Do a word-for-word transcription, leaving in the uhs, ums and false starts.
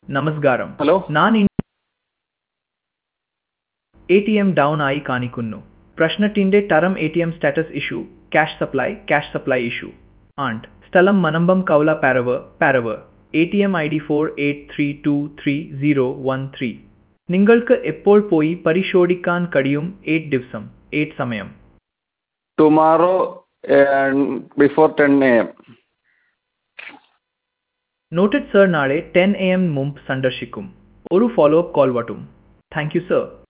നമസ്കാരം. ഹലോ ഞാൻ A T M down ആയി കാണിക്കുന്നു. പ്രശ്നത്തിന്റെ തരം A T M status issue, cash supply, cash supply issue and സ്ഥലം Manambam Kaula Parav Parav A T M I D four eight three two three zero one three. നിങ്ങൾക്ക് എപ്പോൾ പോയി പരിശോധിക്കാൻ കഴിയും? എയ്റ്റ് ദിവസം എയ്റ്റ് സമയം. Tomorrow before ten A M. Noted sir, നാളെ ten A M മുമ്പ് സന്ദർശിക്കും. ഒരു ഫോളോ അപ്പ് കോൾ വട്ടും. Thank you sir.